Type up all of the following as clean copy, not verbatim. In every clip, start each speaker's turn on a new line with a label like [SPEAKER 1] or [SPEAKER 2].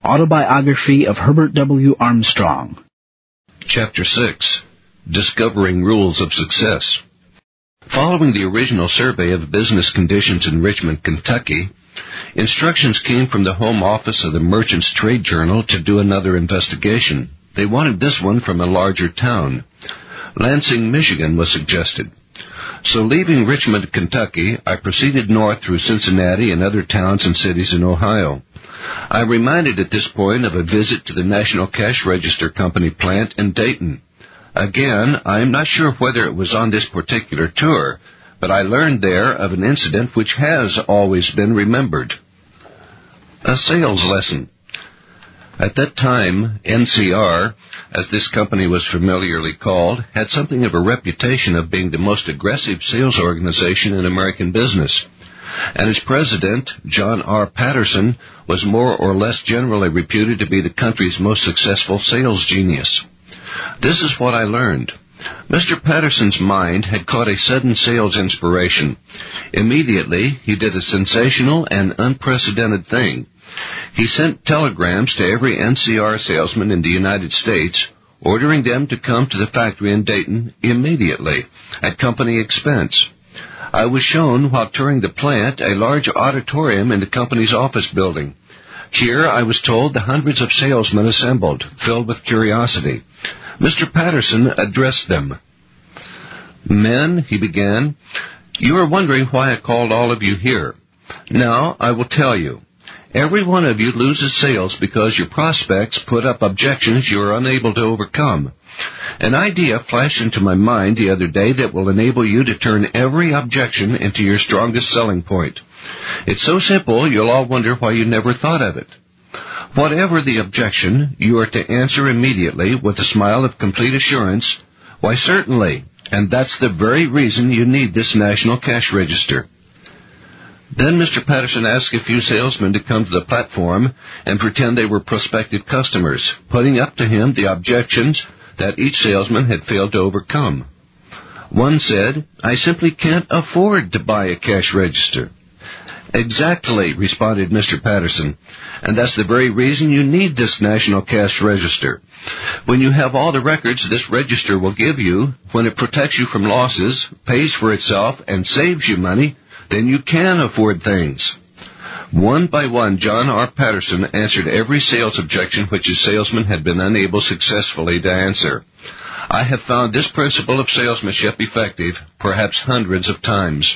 [SPEAKER 1] Autobiography of Herbert W. Armstrong.
[SPEAKER 2] Chapter 6. Discovering Rules of Success. Following the original survey of business conditions in Richmond, Kentucky, instructions came from the home office of the Merchants Trade Journal to do another investigation. They wanted this one from a larger town. Lansing, Michigan was suggested. So leaving Richmond, Kentucky, I proceeded north through Cincinnati and other towns and cities in Ohio. I'm reminded at this point of a visit to the National Cash Register Company plant in Dayton. Again, I'm not sure whether it was on this particular tour, but I learned there of an incident which has always been remembered. A sales lesson. At that time, NCR, as this company was familiarly called, had something of a reputation of being the most aggressive sales organization in American business. And its president, John R. Patterson, was more or less generally reputed to be the country's most successful sales genius. This is what I learned. Mr. Patterson's mind had caught a sudden sales inspiration. Immediately, he did a sensational and unprecedented thing. He sent telegrams to every NCR salesman in the United States, ordering them to come to the factory in Dayton immediately, at company expense. I was shown, while touring the plant, a large auditorium in the company's office building. Here, I was told, the hundreds of salesmen assembled, filled with curiosity. Mr. Patterson addressed them. "Men," he began, "you are wondering why I called all of you here. Now, I will tell you. Every one of you loses sales because your prospects put up objections you are unable to overcome. An idea flashed into my mind the other day that will enable you to turn every objection into your strongest selling point. It's so simple you'll all wonder why you never thought of it. Whatever the objection, you are to answer immediately with a smile of complete assurance, 'Why, certainly, and that's the very reason you need this National Cash Register.' Then Mr. Patterson asked a few salesmen to come to the platform and pretend they were prospective customers, putting up to him the objections that each salesman had failed to overcome. One said, 'I simply can't afford to buy a cash register.' 'Exactly,' responded Mr. Patterson, 'and that's the very reason you need this National Cash Register. When you have all the records this register will give you, when it protects you from losses, pays for itself, and saves you money, then you can afford things.' One by one, John R. Patterson answered every sales objection which his salesman had been unable successfully to answer. I have found this principle of salesmanship effective perhaps hundreds of times.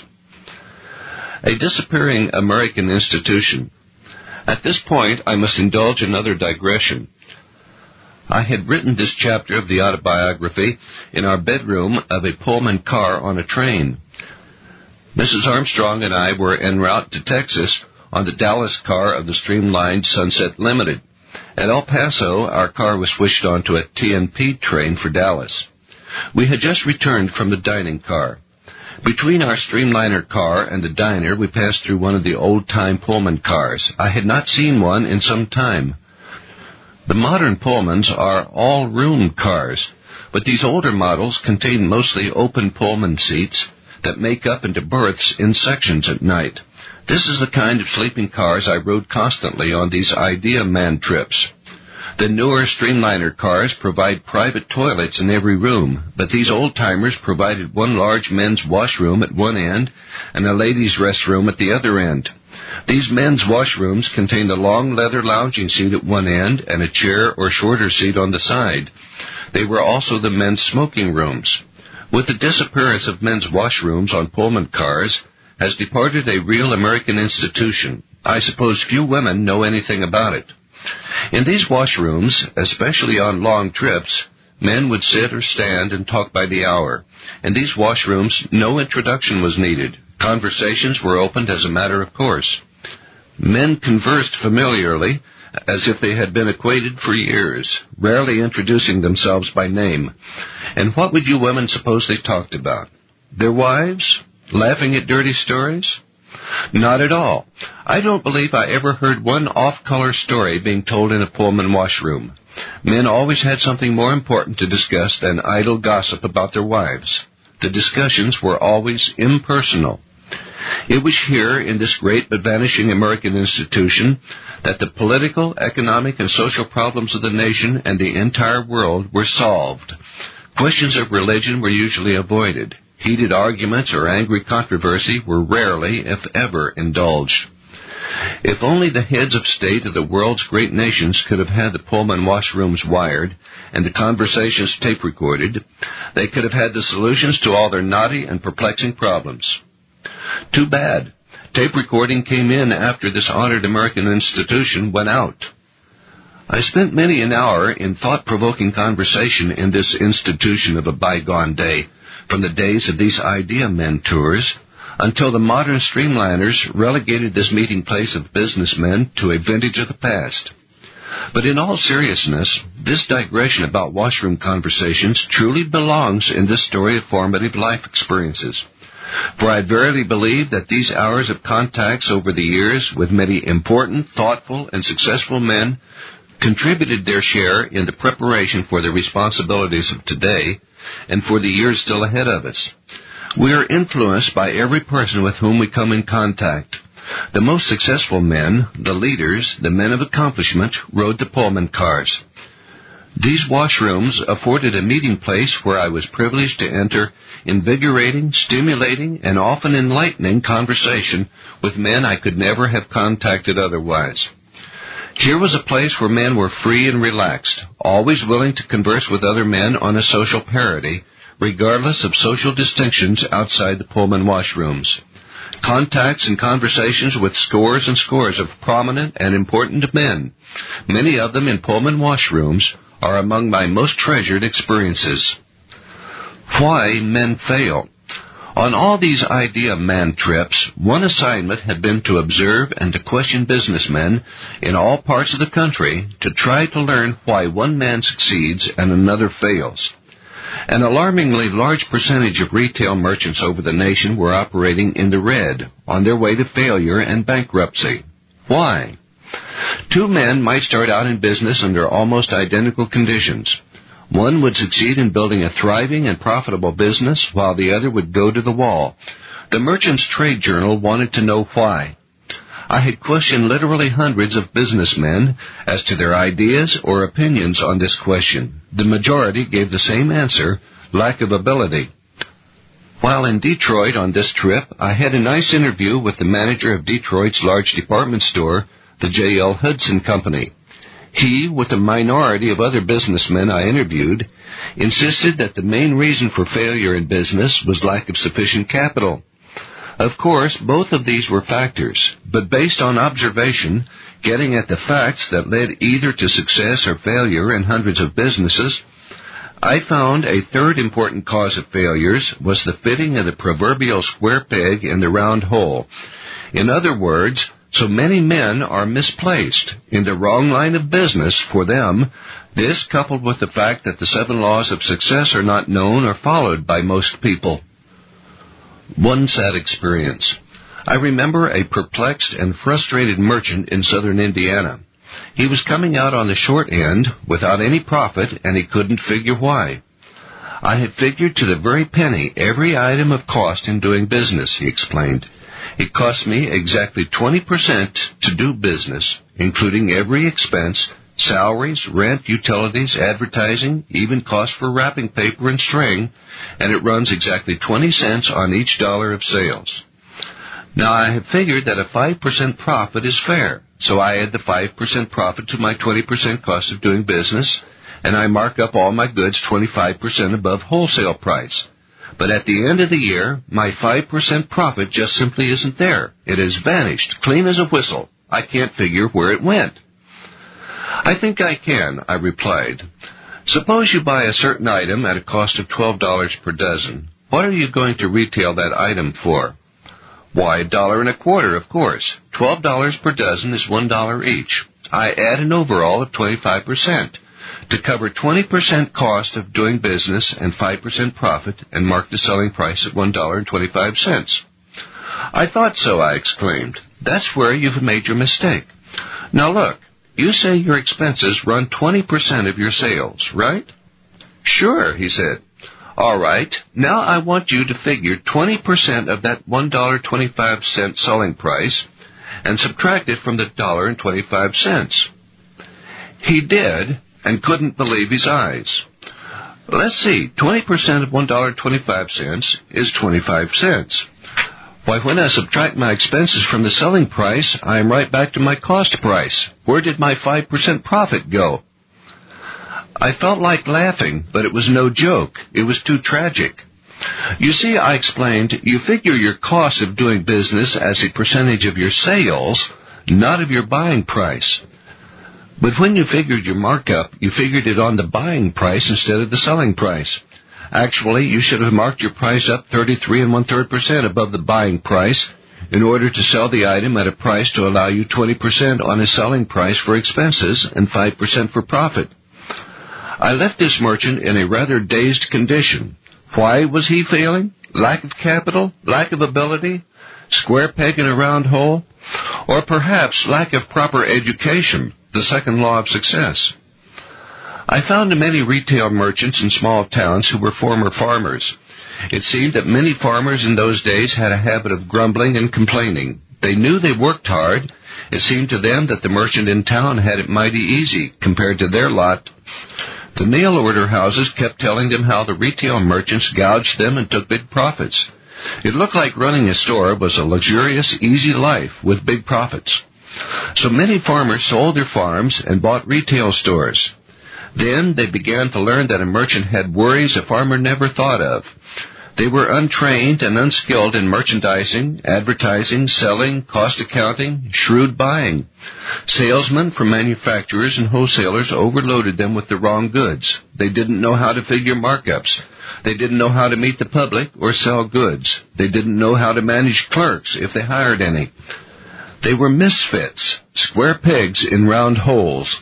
[SPEAKER 2] A disappearing American institution. At this point, I must indulge another digression. I had written this chapter of the autobiography in our bedroom of a Pullman car on a train. Mrs. Armstrong and I were en route to Texas on the Dallas car of the streamlined Sunset Limited. At El Paso, our car was switched onto a TNP train for Dallas. We had just returned from the dining car. Between our streamliner car and the diner, we passed through one of the old-time Pullman cars. I had not seen one in some time. The modern Pullmans are all-room cars, but these older models contain mostly open Pullman seats that make up into berths in sections at night. This is the kind of sleeping cars I rode constantly on these Idea Man trips. The newer streamliner cars provide private toilets in every room, but these old-timers provided one large men's washroom at one end and a ladies' restroom at the other end. These men's washrooms contained a long leather lounging seat at one end and a chair or shorter seat on the side. They were also the men's smoking rooms. With the disappearance of men's washrooms on Pullman cars has departed a real American institution. I suppose few women know anything about it. In these washrooms, especially on long trips, men would sit or stand and talk by the hour. In these washrooms, no introduction was needed. Conversations were opened as a matter of course. Men conversed familiarly, as if they had been acquainted for years, rarely introducing themselves by name. And what would you women suppose they talked about? Their wives? Laughing at dirty stories? Not at all. I don't believe I ever heard one off-color story being told in a Pullman washroom. Men always had something more important to discuss than idle gossip about their wives. The discussions were always impersonal. It was here, in this great but vanishing American institution, that the political, economic, and social problems of the nation and the entire world were solved. Questions of religion were usually avoided. Heated arguments or angry controversy were rarely, if ever, indulged. If only the heads of state of the world's great nations could have had the Pullman washrooms wired and the conversations tape recorded, they could have had the solutions to all their knotty and perplexing problems. Too bad. Tape recording came in after this honored American institution went out. I spent many an hour in thought-provoking conversation in this institution of a bygone day, from the days of these Idea Men tours, until the modern streamliners relegated this meeting place of businessmen to a vintage of the past. But in all seriousness, this digression about washroom conversations truly belongs in this story of formative life experiences. For I verily believe that these hours of contacts over the years with many important, thoughtful, and successful men contributed their share in the preparation for the responsibilities of today and for the years still ahead of us. We are influenced by every person with whom we come in contact. The most successful men, the leaders, the men of accomplishment, rode the Pullman cars. These washrooms afforded a meeting place where I was privileged to enter invigorating, stimulating, and often enlightening conversation with men I could never have contacted otherwise. Here was a place where men were free and relaxed, always willing to converse with other men on a social parity, regardless of social distinctions outside the Pullman washrooms. Contacts and conversations with scores and scores of prominent and important men, many of them in Pullman washrooms, are among my most treasured experiences. Why men fail. On all these Idea Man trips, one assignment had been to observe and to question businessmen in all parts of the country to try to learn why one man succeeds and another fails. An alarmingly large percentage of retail merchants over the nation were operating in the red, on their way to failure and bankruptcy. Why? Two men might start out in business under almost identical conditions. One would succeed in building a thriving and profitable business, while the other would go to the wall. The Merchants Trade Journal wanted to know why. I had questioned literally hundreds of businessmen as to their ideas or opinions on this question. The majority gave the same answer: lack of ability. While in Detroit on this trip, I had a nice interview with the manager of Detroit's large department store, the J.L. Hudson Company. He, with a minority of other businessmen I interviewed, insisted that the main reason for failure in business was lack of sufficient capital. Of course, both of these were factors, but based on observation, getting at the facts that led either to success or failure in hundreds of businesses, I found a third important cause of failures was the fitting of the proverbial square peg in the round hole. In other words, so many men are misplaced in the wrong line of business for them. This, coupled with the fact that the 7 laws of success are not known or followed by most people. One sad experience. I remember a perplexed and frustrated merchant in southern Indiana. He was coming out on the short end without any profit, and he couldn't figure why. I had figured to the very penny every item of cost in doing business, he explained. It cost me exactly 20% to do business, including every expense, salaries, rent, utilities, advertising, even cost for wrapping paper and string, and it runs exactly 20 cents on each dollar of sales. Now, I have figured that a 5% profit is fair, so I add the 5% profit to my 20% cost of doing business, and I mark up all my goods 25% above wholesale price. But at the end of the year, my 5% profit just simply isn't there. It has vanished, clean as a whistle. I can't figure where it went. I think I can, I replied. Suppose you buy a certain item at a cost of $12 per dozen. What are you going to retail that item for? Why, $1.25, of course. $12 per dozen is $1 each. I add an overall of 25%. To cover 20% cost of doing business and 5% profit, and mark the selling price at $1.25. I thought so, I exclaimed. That's where you've made your mistake. Now look, you say your expenses run 20% of your sales, right? Sure, he said. All right, now I want you to figure 20% of that $1.25 selling price and subtract it from the $1.25. He did and couldn't believe his eyes. Let's see, 20% of $1.25 is 25 cents. Why, when I subtract my expenses from the selling price, I am right back to my cost price. Where did my 5% profit go? I felt like laughing, but it was no joke. It was too tragic. You see, I explained, you figure your cost of doing business as a percentage of your sales, not of your buying price. But when you figured your markup, you figured it on the buying price instead of the selling price. Actually, you should have marked your price up 33 1/3% above the buying price in order to sell the item at a price to allow you 20% on a selling price for expenses and 5% for profit. I left this merchant in a rather dazed condition. Why was he failing? Lack of capital? Lack of ability? Square peg in a round hole? Or perhaps lack of proper education, the second law of success? I found many retail merchants in small towns who were former farmers. It seemed that many farmers in those days had a habit of grumbling and complaining. They knew they worked hard. It seemed to them that the merchant in town had it mighty easy compared to their lot. The mail order houses kept telling them how the retail merchants gouged them and took big profits. It looked like running a store was a luxurious, easy life with big profits. So many farmers sold their farms and bought retail stores. Then they began to learn that a merchant had worries a farmer never thought of. They were untrained and unskilled in merchandising, advertising, selling, cost accounting, shrewd buying. Salesmen from manufacturers and wholesalers overloaded them with the wrong goods. They didn't know how to figure markups. They didn't know how to meet the public or sell goods. They didn't know how to manage clerks if they hired any. They were misfits, square pegs in round holes.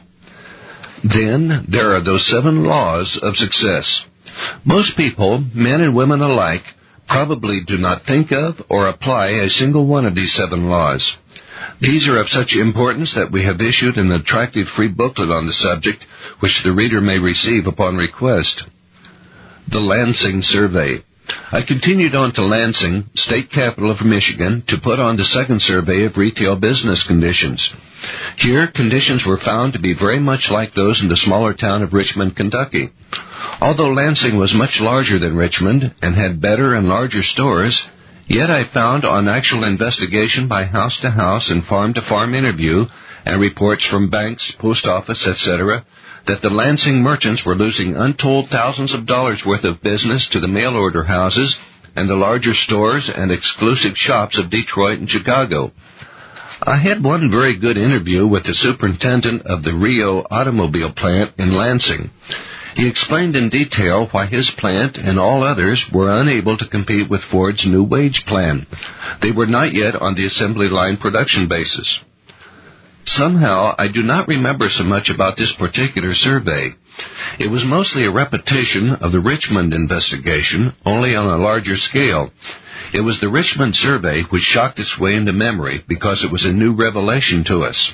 [SPEAKER 2] Then there are those 7 laws of success. Most people, men and women alike, probably do not think of or apply a single one of these 7 laws. These are of such importance that we have issued an attractive free booklet on the subject, which the reader may receive upon request. The Lansing Survey. I continued on to Lansing, state capital of Michigan, to put on the second survey of retail business conditions. Here, conditions were found to be very much like those in the smaller town of Richmond, Kentucky. Although Lansing was much larger than Richmond and had better and larger stores, yet I found on actual investigation by house-to-house and farm-to-farm interview and reports from banks, post office, etc., that the Lansing merchants were losing untold thousands of dollars worth of business to the mail order houses and the larger stores and exclusive shops of Detroit and Chicago. I had one very good interview with the superintendent of the Rio automobile plant in Lansing. He explained in detail why his plant and all others were unable to compete with Ford's new wage plan. They were not yet on the assembly line production basis. Somehow, I do not remember so much about this particular survey. It was mostly a repetition of the Richmond investigation, only on a larger scale. It was the Richmond survey which shocked its way into memory because it was a new revelation to us.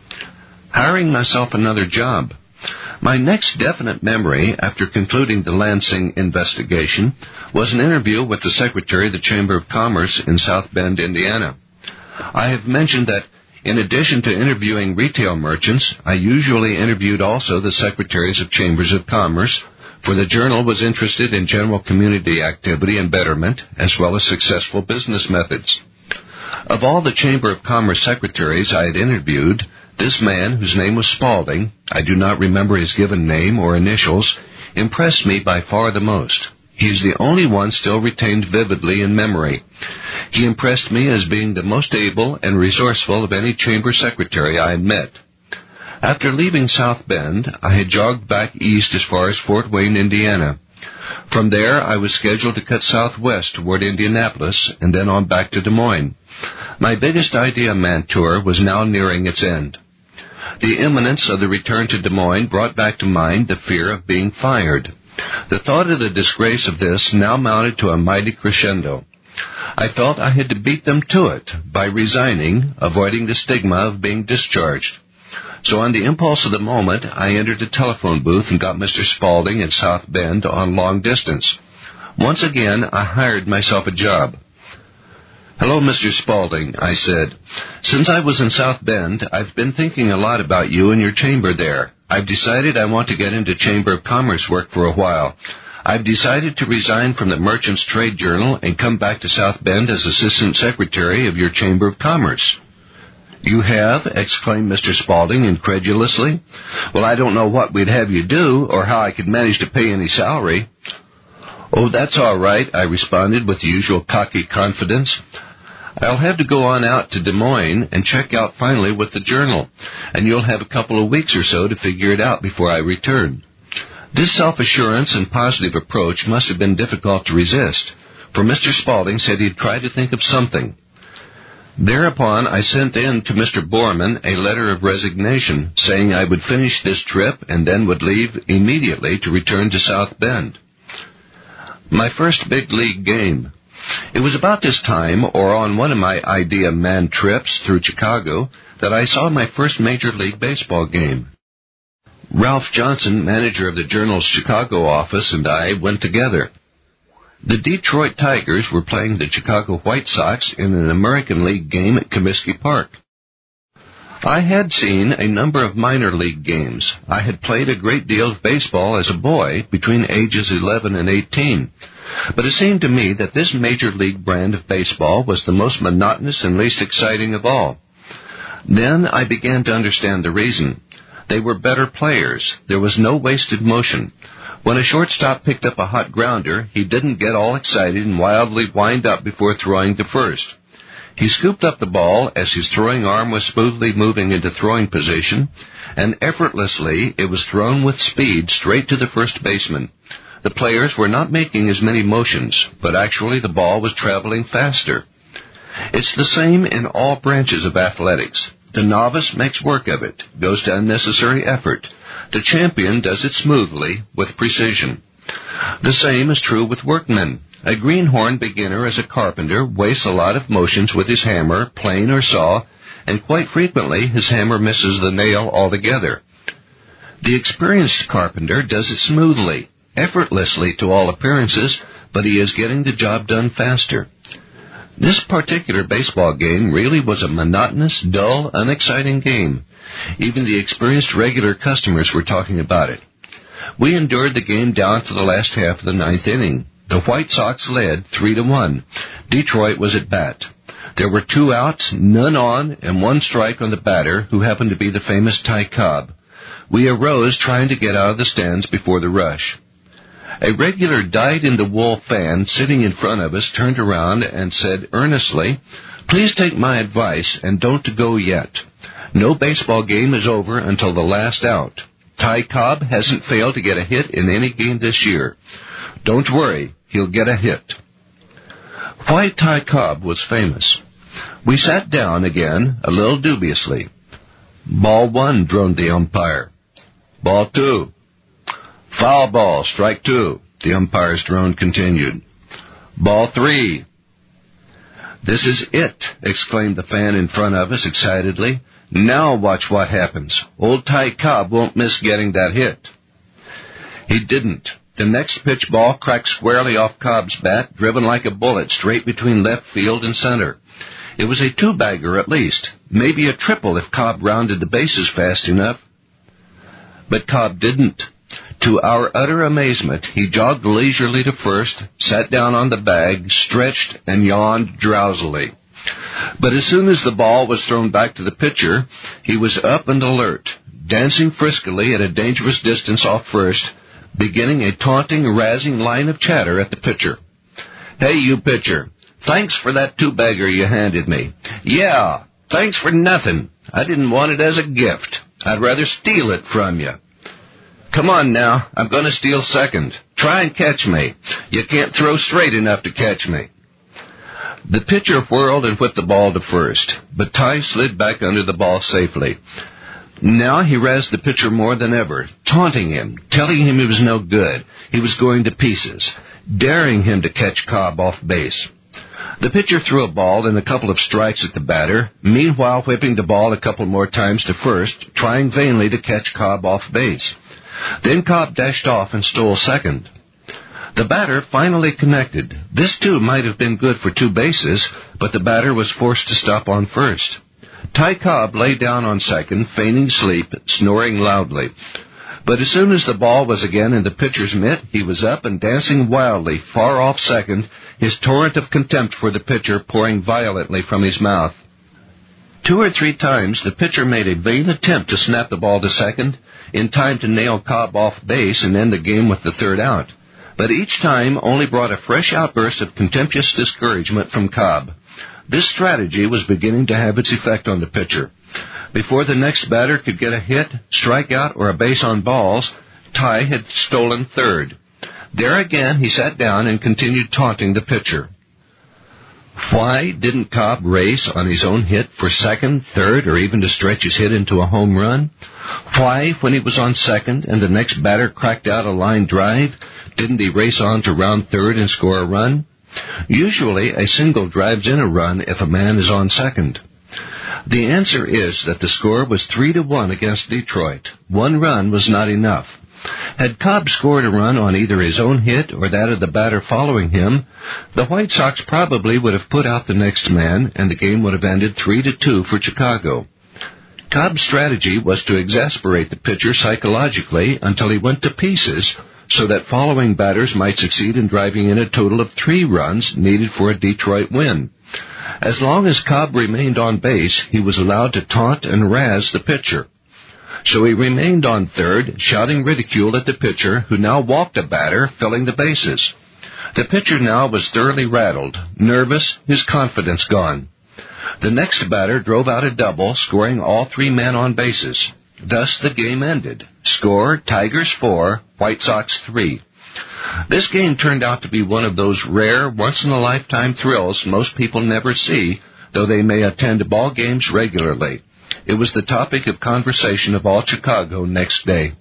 [SPEAKER 2] Hiring myself another job. My next definite memory after concluding the Lansing investigation was an interview with the Secretary of the Chamber of Commerce in South Bend, Indiana. I have mentioned that in addition to interviewing retail merchants, I usually interviewed also the secretaries of chambers of commerce, for the journal was interested in general community activity and betterment, as well as successful business methods. Of all the Chamber of Commerce secretaries I had interviewed, this man, whose name was Spaulding, I do not remember his given name or initials, impressed me by far the most. He is the only one still retained vividly in memory. He impressed me as being the most able and resourceful of any chamber secretary I had met. After leaving South Bend, I had jogged back east as far as Fort Wayne, Indiana. From there, I was scheduled to cut southwest toward Indianapolis and then on back to Des Moines. My biggest idea man tour was now nearing its end. The imminence of the return to Des Moines brought back to mind the fear of being fired. The thought of the disgrace of this now mounted to a mighty crescendo. I felt I had to beat them to it by resigning, avoiding the stigma of being discharged. So on the impulse of the moment, I entered a telephone booth and got Mr. Spaulding in South Bend on long distance. Once again, I hired myself a job. "Hello, Mr. Spaulding," I said. "Since I was in South Bend, I've been thinking a lot about you and your chamber there. I've decided I want to get into Chamber of Commerce work for a while. I've decided to resign from the Merchants Trade Journal and come back to South Bend as Assistant Secretary of your Chamber of Commerce." "You have?" exclaimed Mr. Spaulding incredulously. "Well, I don't know what we'd have you do or how I could manage to pay any salary." "Oh, that's all right," I responded with the usual cocky confidence. "I'll have to go on out to Des Moines and check out finally with the Journal, and you'll have a couple of weeks or so to figure it out before I return." This self-assurance and positive approach must have been difficult to resist, for Mr. Spaulding said he'd try to think of something. Thereupon I sent in to Mr. Borman a letter of resignation, saying I would finish this trip and then would leave immediately to return to South Bend. My first big league game. It was about this time, or on one of my Idea Man trips through Chicago, that I saw my first Major League Baseball game. Ralph Johnson, manager of the Journal's Chicago office, and I went together. The Detroit Tigers were playing the Chicago White Sox in an American League game at Comiskey Park. I had seen a number of minor league games. I had played a great deal of baseball as a boy between ages 11 and 18. But it seemed to me that this major league brand of baseball was the most monotonous and least exciting of all. Then I began to understand the reason. They were better players. There was no wasted motion. When a shortstop picked up a hot grounder, he didn't get all excited and wildly wind up before throwing to first. He scooped up the ball as his throwing arm was smoothly moving into throwing position, and effortlessly it was thrown with speed straight to the first baseman. The players were not making as many motions, but actually the ball was traveling faster. It's the same in all branches of athletics. The novice makes work of it, goes to unnecessary effort. The champion does it smoothly, with precision. The same is true with workmen. A greenhorn beginner as a carpenter wastes a lot of motions with his hammer, plane or saw, and quite frequently his hammer misses the nail altogether. The experienced carpenter does it smoothly, effortlessly to all appearances, but he is getting the job done faster. This particular baseball game really was a monotonous, dull, unexciting game. Even the experienced regular customers were talking about it. We endured the game down to the last half of the ninth inning. The White Sox led 3-1. Detroit was at bat. There were 2 outs, none on, and 1 strike on the batter, who happened to be the famous Ty Cobb. We arose trying to get out of the stands before the rush. A regular dyed-in-the-wool fan sitting in front of us turned around and said earnestly, "Please take my advice and don't go yet. No baseball game is over until the last out. Ty Cobb hasn't failed to get a hit in any game this year. Don't worry, he'll get a hit." Why Ty Cobb was famous. We sat down again, a little dubiously. "Ball 1, droned the umpire. "Ball 2. "Foul ball, strike 2, the umpire's drone continued. "Ball 3. "This is it," exclaimed the fan in front of us excitedly. "Now watch what happens. Old Ty Cobb won't miss getting that hit." He didn't. The next pitch ball cracked squarely off Cobb's bat, driven like a bullet straight between left field and center. It was a 2-bagger at least, maybe a triple if Cobb rounded the bases fast enough. But Cobb didn't. To our utter amazement, he jogged leisurely to first, sat down on the bag, stretched, and yawned drowsily. But as soon as the ball was thrown back to the pitcher, he was up and alert, dancing friskily at a dangerous distance off first, beginning a taunting, razzing line of chatter at the pitcher. "Hey, you pitcher, thanks for that 2-bagger you handed me." "Yeah, thanks for nothing. I didn't want it as a gift. I'd rather steal it from you." "Come on now, I'm going to steal second. Try and catch me. You can't throw straight enough to catch me." The pitcher whirled and whipped the ball to first, but Ty slid back under the ball safely. Now he razzed the pitcher more than ever, taunting him, telling him he was no good, he was going to pieces, daring him to catch Cobb off base. The pitcher threw a ball and a couple of strikes at the batter, meanwhile whipping the ball a couple more times to first, trying vainly to catch Cobb off base. Then Cobb dashed off and stole second. The batter finally connected. This too might have been good for 2 bases, but the batter was forced to stop on first. Ty Cobb lay down on second, feigning sleep, snoring loudly. But as soon as the ball was again in the pitcher's mitt, he was up and dancing wildly, far off second, his torrent of contempt for the pitcher pouring violently from his mouth. 2 or 3 times the pitcher made a vain attempt to snap the ball to second, in time to nail Cobb off base and end the game with the 3rd out. But each time only brought a fresh outburst of contemptuous discouragement from Cobb. This strategy was beginning to have its effect on the pitcher. Before the next batter could get a hit, strikeout, or a base on balls, Ty had stolen 3rd. There again he sat down and continued taunting the pitcher. Why didn't Cobb race on his own hit for 2nd, 3rd, or even to stretch his hit into a home run? Why, when he was on second and the next batter cracked out a line drive, didn't he race on to round 3rd and score a run? Usually a single drives in a run if a man is on second. The answer is that the score was 3-1 against Detroit. 1 run was not enough. Had Cobb scored a run on either his own hit or that of the batter following him, the White Sox probably would have put out the next man, and the game would have ended 3-2 for Chicago. Cobb's strategy was to exasperate the pitcher psychologically until he went to pieces, so that following batters might succeed in driving in a total of 3 runs needed for a Detroit win. As long as Cobb remained on base, he was allowed to taunt and razz the pitcher. So he remained on third, shouting ridicule at the pitcher, who now walked a batter, filling the bases. The pitcher now was thoroughly rattled, nervous, his confidence gone. The next batter drove out a double, scoring all 3 men on bases. Thus the game ended. Score, Tigers 4, White Sox 3. This game turned out to be one of those rare, once-in-a-lifetime thrills most people never see, though they may attend ball games regularly. It was the topic of conversation of all Chicago next day.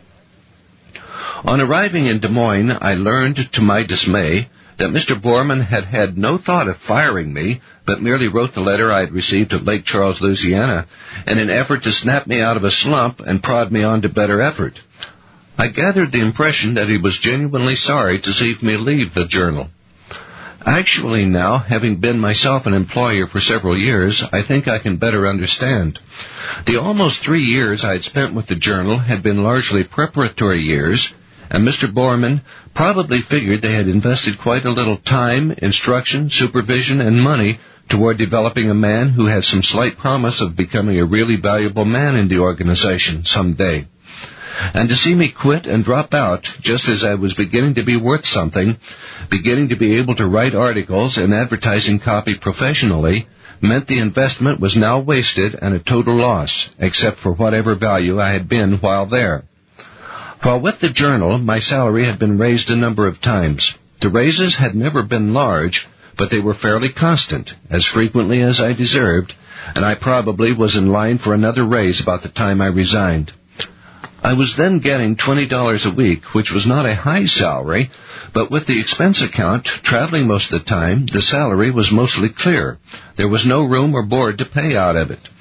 [SPEAKER 2] On arriving in Des Moines, I learned, to my dismay, that Mr. Borman had had no thought of firing me, but merely wrote the letter I had received at Lake Charles, Louisiana, in an effort to snap me out of a slump and prod me on to better effort. I gathered the impression that he was genuinely sorry to see me leave the Journal. Actually now, having been myself an employer for several years, I think I can better understand. The almost 3 years I had spent with the Journal had been largely preparatory years, and Mr. Borman probably figured they had invested quite a little time, instruction, supervision, and money toward developing a man who had some slight promise of becoming a really valuable man in the organization someday. And to see me quit and drop out just as I was beginning to be worth something, beginning to be able to write articles and advertising copy professionally, meant the investment was now wasted and a total loss, except for whatever value I had been while there. While with the Journal, my salary had been raised a number of times. The raises had never been large, but they were fairly constant, as frequently as I deserved, and I probably was in line for another raise about the time I resigned. I was then getting $20 a week, which was not a high salary, but with the expense account, traveling most of the time, the salary was mostly clear. There was no room or board to pay out of it.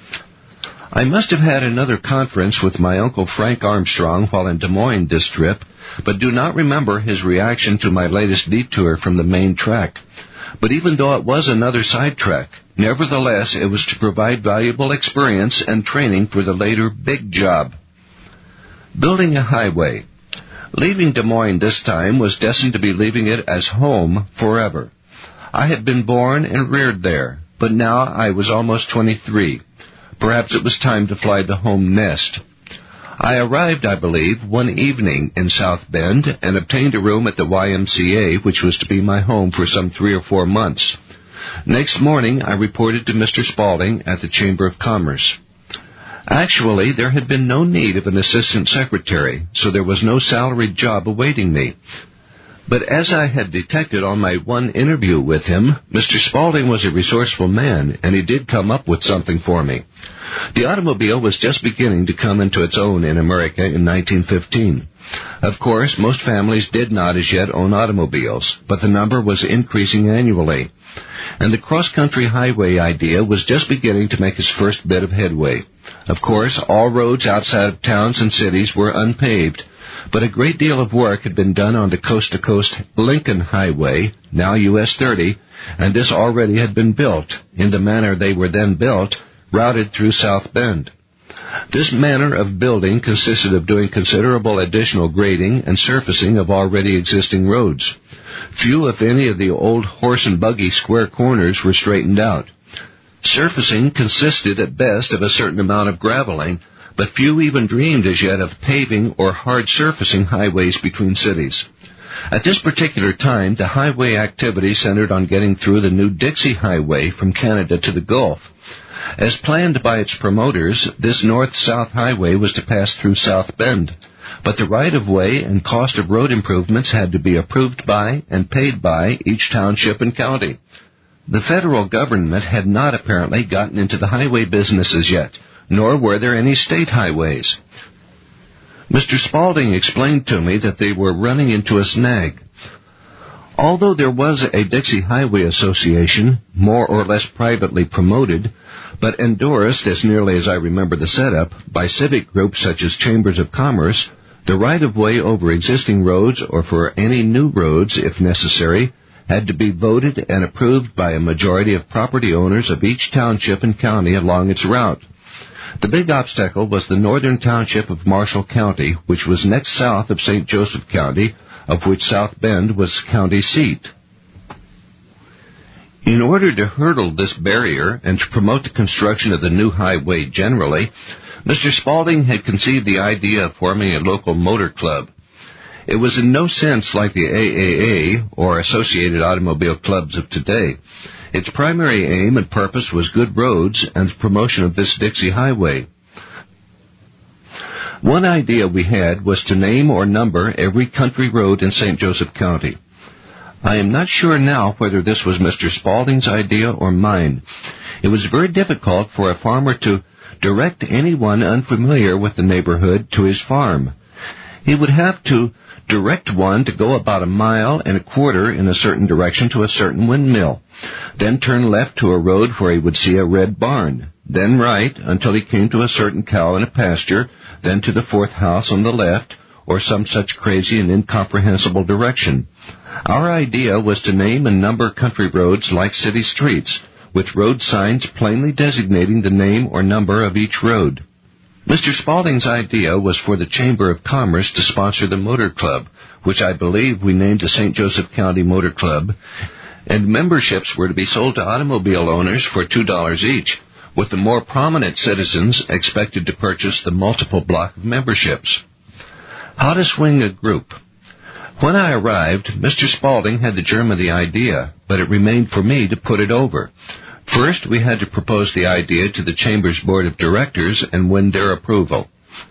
[SPEAKER 2] I must have had another conference with my Uncle Frank Armstrong while in Des Moines this trip, but do not remember his reaction to my latest detour from the main track. But even though it was another sidetrack, nevertheless it was to provide valuable experience and training for the later big job. Building a highway. Leaving Des Moines this time was destined to be leaving it as home forever. I had been born and reared there, but now I was almost 23. Perhaps it was time to fly the home nest. I arrived, I believe, one evening in South Bend and obtained a room at the YMCA, which was to be my home for some 3 or 4 months. Next morning, I reported to Mr. Spaulding at the Chamber of Commerce. Actually, there had been no need of an assistant secretary, so there was no salaried job awaiting me. But as I had detected on my one interview with him, Mr. Spaulding was a resourceful man, and he did come up with something for me. The automobile was just beginning to come into its own in America in 1915. Of course, most families did not as yet own automobiles, but the number was increasing annually. And the cross-country highway idea was just beginning to make its first bit of headway. Of course, all roads outside of towns and cities were unpaved, but a great deal of work had been done on the coast-to-coast Lincoln Highway, now US 30, and this already had been built, in the manner they were then built, routed through South Bend. This manner of building consisted of doing considerable additional grading and surfacing of already existing roads. Few, if any, of the old horse and buggy square corners were straightened out. Surfacing consisted at best of a certain amount of graveling, but few even dreamed as yet of paving or hard surfacing highways between cities. At this particular time, the highway activity centered on getting through the new Dixie Highway from Canada to the Gulf. As planned by its promoters, this north-south highway was to pass through South Bend, but the right-of-way and cost of road improvements had to be approved by and paid by each township and county. The federal government had not apparently gotten into the highway business as yet, nor were there any state highways. Mr. Spaulding explained to me that they were running into a snag. Although there was a Dixie Highway Association, more or less privately promoted, but endorsed, as nearly as I remember the setup, by civic groups such as Chambers of Commerce, the right-of-way over existing roads or for any new roads, if necessary, had to be voted and approved by a majority of property owners of each township and county along its route. The big obstacle was the northern township of Marshall County, which was next south of St. Joseph County, of which South Bend was county seat. In order to hurdle this barrier and to promote the construction of the new highway generally, Mr. Spaulding had conceived the idea of forming a local motor club. It was in no sense like the AAA or Associated Automobile Clubs of today. Its primary aim and purpose was good roads and the promotion of this Dixie Highway. One idea we had was to name or number every country road in St. Joseph County. I am not sure now whether this was Mr. Spaulding's idea or mine. It was very difficult for a farmer to direct anyone unfamiliar with the neighborhood to his farm. He would have to direct one to go about 1.25 miles in a certain direction to a certain windmill, then turn left to a road where he would see a red barn, then right until he came to a certain cow in a pasture, then to the 4th house on the left, or some such crazy and incomprehensible direction. Our idea was to name and number country roads like city streets, with road signs plainly designating the name or number of each road. Mr. Spaulding's idea was for the Chamber of Commerce to sponsor the Motor Club, which I believe we named the St. Joseph County Motor Club, and memberships were to be sold to automobile owners for $2 each, with the more prominent citizens expected to purchase the multiple block of memberships. How to swing a group. When I arrived, Mr. Spaulding had the germ of the idea, but it remained for me to put it over. First, we had to propose the idea to the Chamber's Board of Directors and win their approval.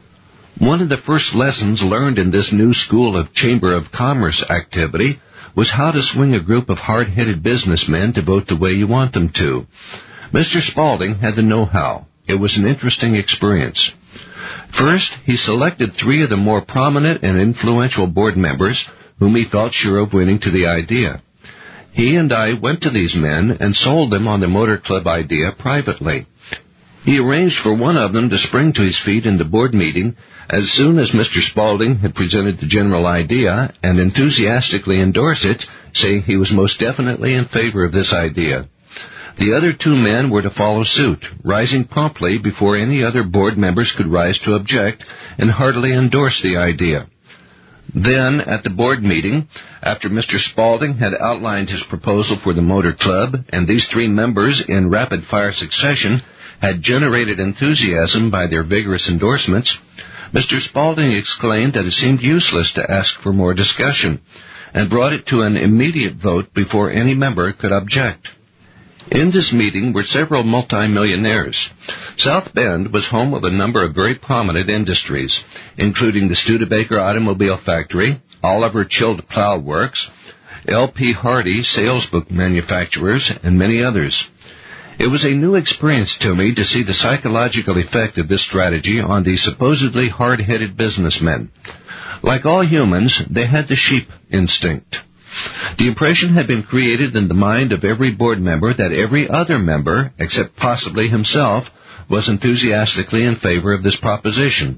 [SPEAKER 2] One of the first lessons learned in this new school of Chamber of Commerce activity was how to swing a group of hard-headed businessmen to vote the way you want them to. Mr. Spaulding had the know-how. It was an interesting experience. First, he selected 3 of the more prominent and influential board members whom he felt sure of winning to the idea. He and I went to these men and sold them on the motor club idea privately. He arranged for one of them to spring to his feet in the board meeting as soon as Mr. Spaulding had presented the general idea and enthusiastically endorse it, saying he was most definitely in favor of this idea. The other 2 men were to follow suit, rising promptly before any other board members could rise to object, and heartily endorse the idea. Then, at the board meeting, after Mr. Spaulding had outlined his proposal for the motor club, and these 3 members, in rapid-fire succession, had generated enthusiasm by their vigorous endorsements, Mr. Spaulding exclaimed that it seemed useless to ask for more discussion, and brought it to an immediate vote before any member could object. In this meeting were several multimillionaires. South Bend was home of a number of very prominent industries, including the Studebaker Automobile Factory, Oliver Chilled Plow Works, L.P. Hardy Sales Book Manufacturers, and many others. It was a new experience to me to see the psychological effect of this strategy on the supposedly hard-headed businessmen. Like all humans, they had the sheep instinct. The impression had been created in the mind of every board member that every other member, except possibly himself, was enthusiastically in favor of this proposition.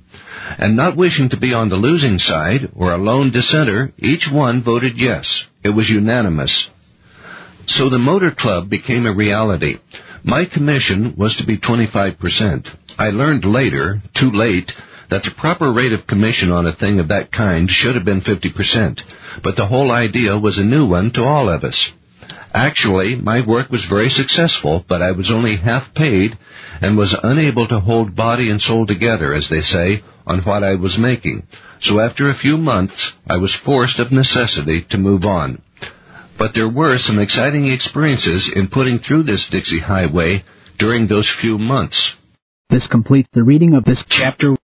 [SPEAKER 2] And not wishing to be on the losing side or a lone dissenter, each one voted yes. It was unanimous. So the motor club became a reality. My commission was to be 25%. I learned later, too late, that the proper rate of commission on a thing of that kind should have been 50%, but the whole idea was a new one to all of us. Actually, my work was very successful, but I was only half paid and was unable to hold body and soul together, as they say, on what I was making. So after a few months, I was forced of necessity to move on. But there were some exciting experiences in putting through this Dixie Highway during those few months.
[SPEAKER 1] This completes the reading of this chapter.